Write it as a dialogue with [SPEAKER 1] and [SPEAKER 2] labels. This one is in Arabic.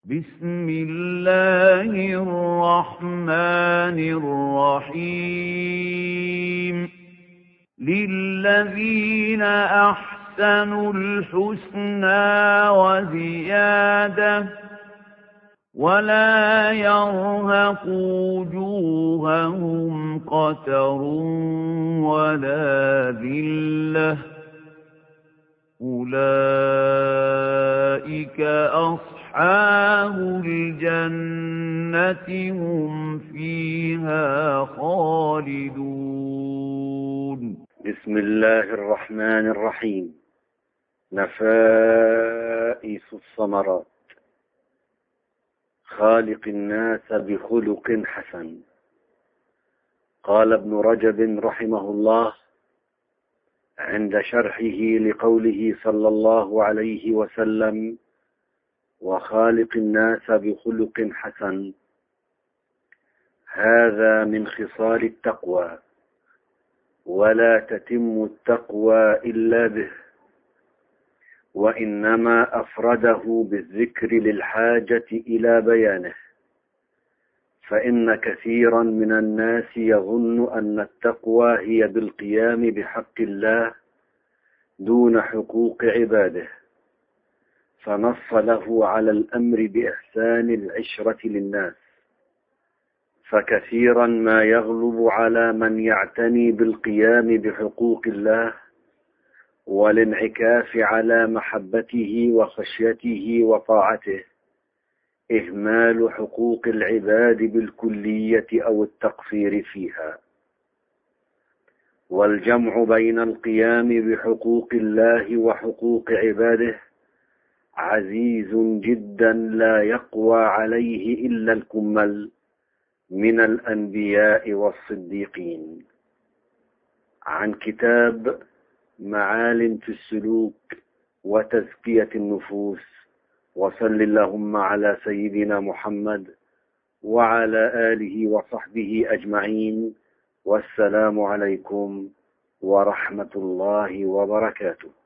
[SPEAKER 1] بسم الله الرحمن الرحيم للذين أحسنوا الحسنى وزيادة ولا يرهق وجوههم قتر ولا ذلة أولئك أصحاب الجنة هم فيها خالدون.
[SPEAKER 2] بسم الله الرحمن الرحيم. نفائس الثمرات. خالق الناس بخلق حسن. قال ابن رجب رحمه الله عند شرحه لقوله صلى الله عليه وسلم: وخالق الناس بخلق حسن، هذا من خصال التقوى، ولا تتم التقوى إلا به، وإنما أفرده بالذكر للحاجة إلى بيانه، فإن كثيرا من الناس يظن أن التقوى هي بالقيام بحق الله دون حقوق عباده، فنص له على الأمر بإحسان العشرة للناس، فكثيرا ما يغلب على من يعتني بالقيام بحقوق الله والانعكاف على محبته وخشيته وطاعته إهمال حقوق العباد بالكلية أو التقصير فيها. والجمع بين القيام بحقوق الله وحقوق عباده عزيز جدا لا يقوى عليه إلا الكمل من الأنبياء والصديقين. عن كتاب معالم في السلوك وتزكية النفوس. وصل اللهم على سيدنا محمد وعلى آله وصحبه أجمعين، والسلام عليكم ورحمة الله وبركاته.